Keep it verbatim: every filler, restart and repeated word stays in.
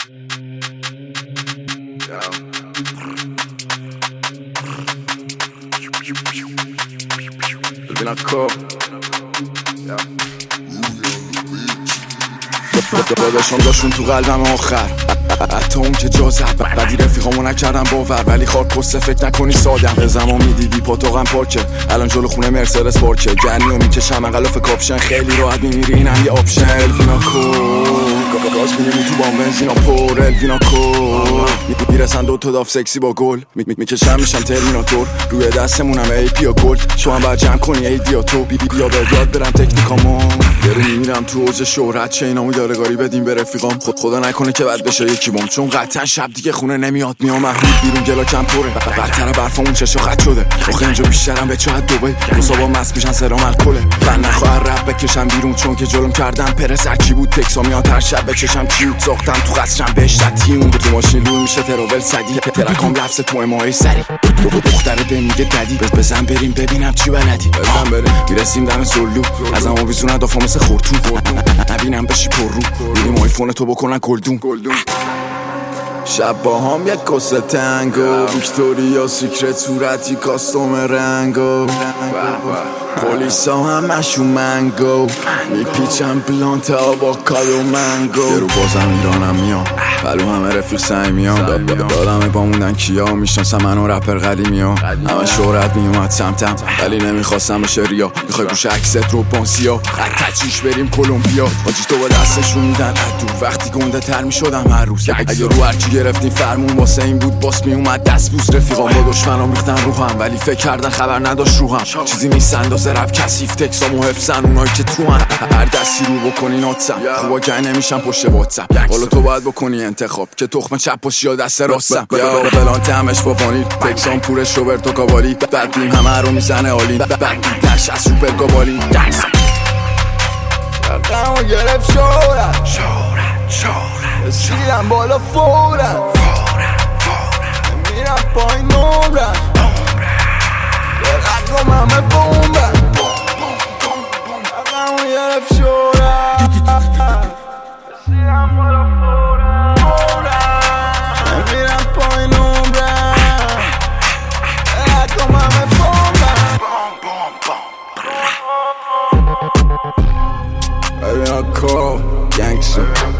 Vinacco داداشم داشون تو قلبم آخر حتی اون که جا زد بدی رفیقامو نکردم باور ولی خاک پسته فکر نکنی سادم به زمان میدیدی پاتاقم پاکه الان جلو خونه مرسدس پارکه گرمی و میکشم اقلاف کاپشن خیلی راحت میمیری اینم یه آپشن الویناکو گاز میرمی تو بام بنزینا پر الویناکو میرسن دوتا داف سکسی با گل میکشم میشم ترمیناتور روی دستمونم ای پیا گلد شو هم باید جمع کنی ای دیا تو بی بیا به یاد برم تکنیکامو برو میمیرم تو اوج شهرت چه اینامو یادگاری بدیم به رفیقام خود خدا نکنه که بعد بشه یکی بام چون قطعا شب دیگه خونه نمیاد میام محمود بیرون گلاکم پره بدتر برفامون چشا خط شده آخه اینجا بیشترم به چه دبی مصابا مست میشن سرام الکله من نخواهر رب بکشم بیرون چون که جلوم کردم پرس هرکی بود تکسا میاد هر شب بکشم کیوت ساختم تو قصرم بهش تیون تو ماشین رو میشه تراول صدی ترکام لفظ تو اماهای سری دختره به میگه ددی بزن بریم ببینم چی بلدی بزن بریم میرسیم دم سلو ازم آویزون دافا مثل خورتون نبینم بشی پر رو میریم آیفون تو بکنن گلدون شب با هم یک کسه تنگو ویکتوریا سیکرت صورتی کاستوم رنگو پولیس ها همشون منگو میپیچم بلانت آواکادو منگو یه رو بازم ایرانم میام بلو همه رفیق سعی میام دادمه با موندن کیا میشناسم منو رپر قدیمی ها همه شهرت میومد سمتم ولی نمیخواستم بشه ریا میخوای گوش عکست رو پانسیا تچیش بریم کلمبیا آجی تو با دستشون میدن دور وقتی گنده تر میشدم هر روز اگه رو هرکی گرفتیم فرمون واسه این بود باس میومد دست بوز رفیقام با دشمنام ریختن روحم ولی فکر کردن خبر نداشت روحم چیزی نیست اندازه رپ کثیف تکسامو حفظن اونایی که تو هن هر دستی رو بکنی ناتسم خوبا که نمیشم پشت واتساپ حالا تو باید بکنی انتخاب که تخم چپ باشی یا دست راستم یا بلانت همش با وانیل تکسام پورش روبرتو کاوالی بدیم همه رو میزنه عالی بدیم درش از سوپر کابالی درسم رقمو گرفت شورت شورت شورت سیرم بالا فورت میرم پایین نمرم رقم همه بومبم رقمو گرفت شورت سیرم بالا فورت میرم پایین نمرم رقم همه بومبم Vinacco, gangster